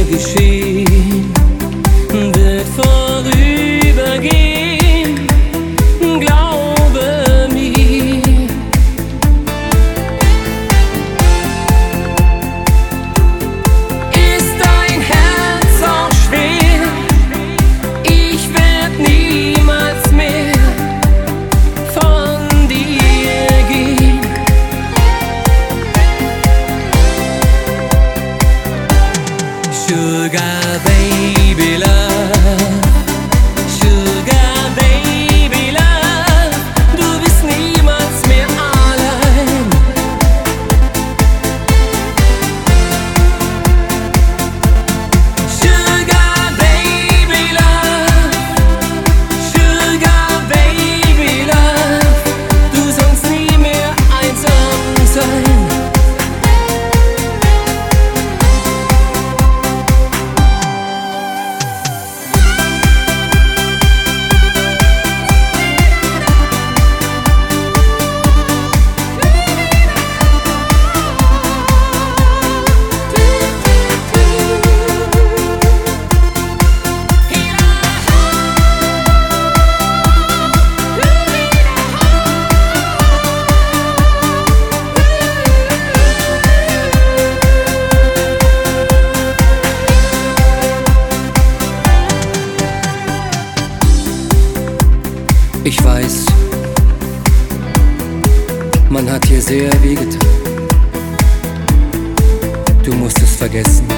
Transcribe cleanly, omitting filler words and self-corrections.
geschehen, wird vorübergehen, glaube mir. Ist dein Herz auch schwer? Ich werd niemals mehr von dir gehen. Sugar baby love, Sugar baby love, du bist niemals mehr allein. Sugar baby love, Sugar baby love, du sollst nie mehr einsam sein. Ich weiß, man hat dir sehr wehgetan. Du musst es vergessen.